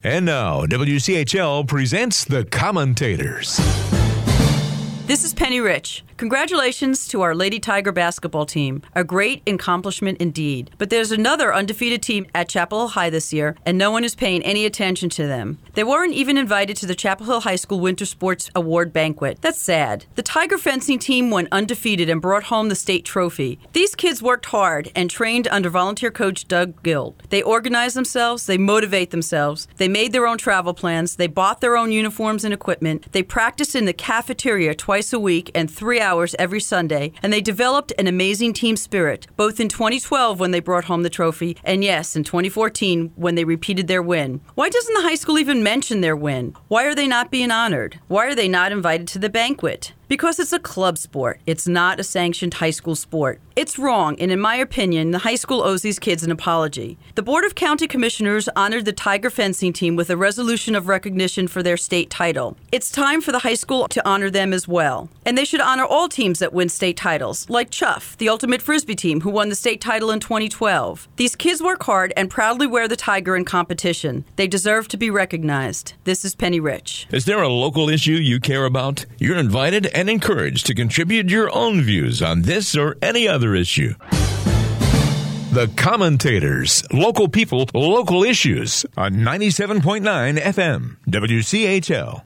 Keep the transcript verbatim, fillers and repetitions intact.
And now, W C H L presents The Commentators. This is Penny Rich. Congratulations to our Lady Tiger basketball team. A great accomplishment indeed. But there's another undefeated team at Chapel Hill High this year, and no one is paying any attention to them. They weren't even invited to the Chapel Hill High School Winter Sports Award banquet. That's sad. The Tiger fencing team went undefeated and brought home the state trophy. These kids worked hard and trained under volunteer coach Doug Gild. They organize themselves, they motivate themselves, they made their own travel plans, they bought their own uniforms and equipment, they practiced in the cafeteria twice a week and three hours every Sunday, and they developed an amazing team spirit, both in twenty twelve when they brought home the trophy, and yes, in twenty fourteen when they repeated their win. Why doesn't the high school even mention their win? Why are they not being honored? Why are they not invited to the banquet? Because it's a club sport. It's not a sanctioned high school sport. It's wrong, and in my opinion, the high school owes these kids an apology. The Board of County Commissioners honored the Tiger fencing team with a resolution of recognition for their state title. It's time for the high school to honor them as well. And they should honor all teams that win state titles, like Chuff, the Ultimate Frisbee team, who won the state title in twenty twelve. These kids work hard and proudly wear the Tiger in competition. They deserve to be recognized. This is Penny Rich. Is there a local issue you care about? You're invited and encouraged to contribute your own views on this or any other issue. The Commentators, local people, local issues on ninety-seven point nine F M, W C H L.